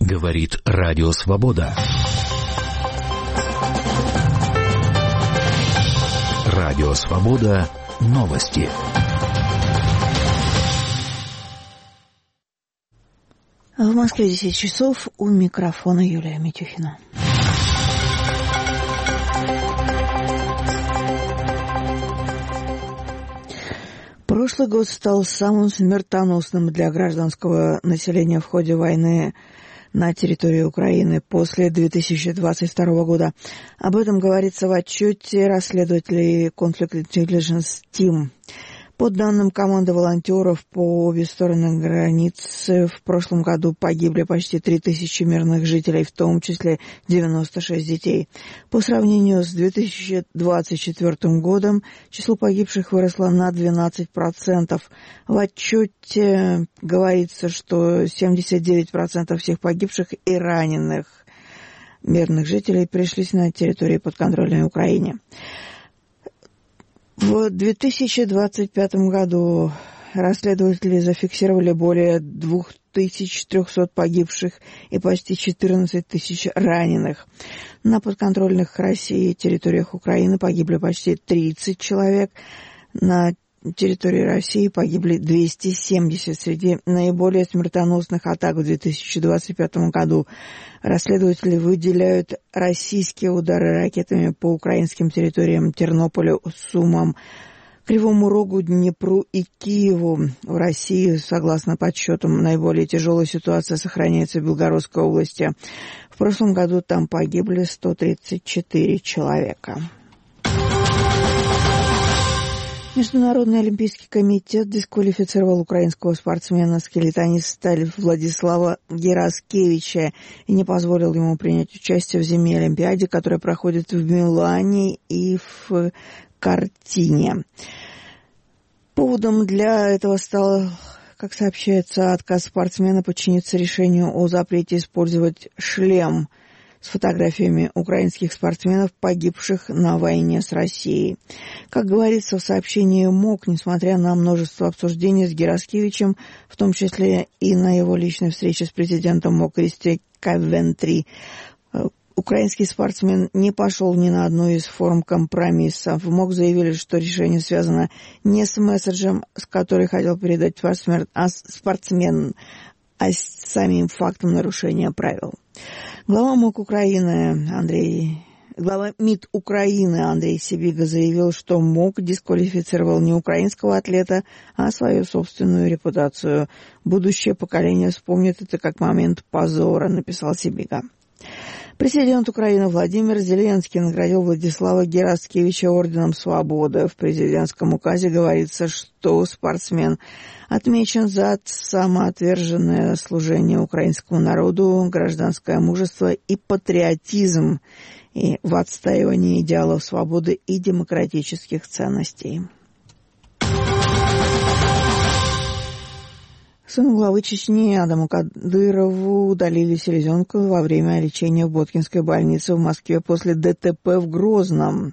Говорит Радио Свобода. Радио Свобода. Новости. В Москве 10 часов. У микрофона Юлия Митюхина. Прошлый год стал самым смертоносным для гражданского населения в ходе войны на территории Украины после 2022 года. Об этом говорится в отчете расследователей Conflict Intelligence Team. По данным команды волонтеров по обе стороны границы, в прошлом году погибли почти 3000 мирных жителей, в том числе 96 детей. По сравнению с 2024 годом число погибших выросло на 12%. В отчете говорится, что 79% всех погибших и раненых мирных жителей пришлись на территории подконтрольной Украине. В 2025 году расследователи зафиксировали более 2300 погибших и почти 14 тысяч раненых. На подконтрольных России территориях Украины погибли почти 30 человек. На территории России погибли 270. Среди наиболее смертоносных атак в 2025 году расследователи выделяют российские удары ракетами по украинским территориям Тернополю, Сумам, Кривому Рогу, Днепру и Киеву. В России, согласно подсчетам, наиболее тяжелая ситуация сохраняется в Белгородской области. В прошлом году там погибли 134 человека. Международный олимпийский комитет дисквалифицировал украинского спортсмена-скелетониста Владислава Гераскевича и не позволил ему принять участие в зимней Олимпиаде, которая проходит в Милане и в Кортине. Поводом для этого стал, как сообщается, отказ спортсмена подчиниться решению о запрете использовать шлем с фотографиями украинских спортсменов, погибших на войне с Россией. Как говорится в сообщении МОК, несмотря на множество обсуждений с Гераскевичем, в том числе и на его личной встрече с президентом МОК Кристи Кавентри, украинский спортсмен не пошел ни на одну из форм компромисса. В МОК заявили, что решение связано не с месседжем, с которым хотел передать спортсмен, а с самим фактом нарушения правил. Глава МИД Украины Андрей Сибига заявил, что МОК дисквалифицировал не украинского атлета, а свою собственную репутацию. Будущее поколение вспомнит это как момент позора, написал Сибига. Президент Украины Владимир Зеленский наградил Владислава Гераскевича орденом Свободы. В президентском указе говорится, что спортсмен отмечен за самоотверженное служение украинскому народу, гражданское мужество и патриотизм и в отстаивании идеалов свободы и демократических ценностей. Сыну главы Чечни Адаму Кадырову удалили селезенку во время лечения в Боткинской больнице в Москве после ДТП в Грозном.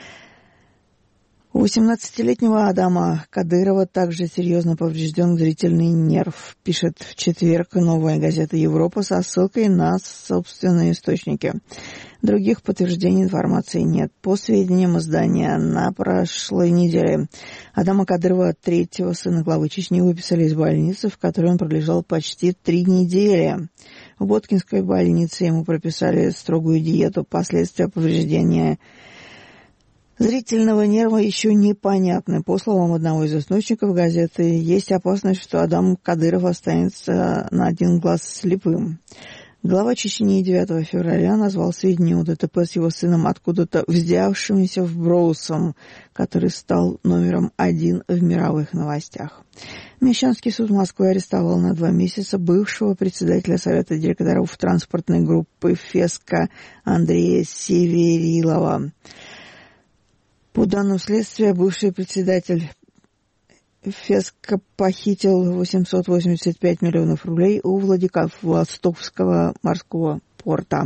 У 18-летнего Адама Кадырова также серьезно поврежден зрительный нерв, пишет в четверг «Новая газета Европа» со ссылкой на собственные источники. Других подтверждений информации нет. По сведениям издания, на прошлой неделе Адама Кадырова, третьего сына главы Чечни, выписали из больницы, в которой он пролежал почти 3 недели. В Боткинской больнице ему прописали строгую диету. Последствия повреждения зрительного нерва еще непонятны. По словам одного из источников газеты, есть опасность, что Адам Кадыров останется на один глаз слепым. Глава Чечни 9 февраля назвал сведения о ДТП с его сыном откуда-то взявшимися вбросом, который стал номером 1 в мировых новостях. Мещанский суд Москвы арестовал на 2 месяца бывшего председателя Совета директоров транспортной группы «Феска» Андрея Северилова. По данным следствия, бывший председатель Феска похитил 885 миллионов рублей у Владивостокского морского порта.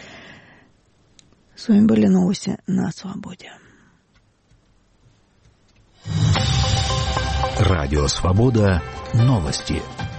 С вами были новости на Свободе. Радио Свобода. Новости.